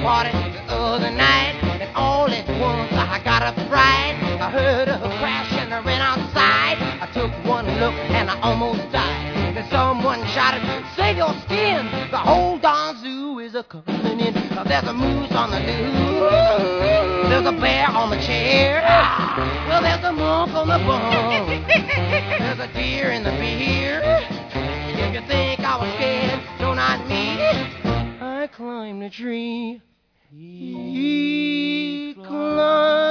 party the other night, and all at once I got a fright. I heard a crash and I ran outside. I took one look and I almost died. Then someone shouted, "Save your skin! The whole darn zoo is a coming in. There's a moose on the loose. There's a bear on the chair. Well, there's a monk on the bunk. There's a deer in the beer. If you think I was scared, no, not me. I climbed a tree. He climbed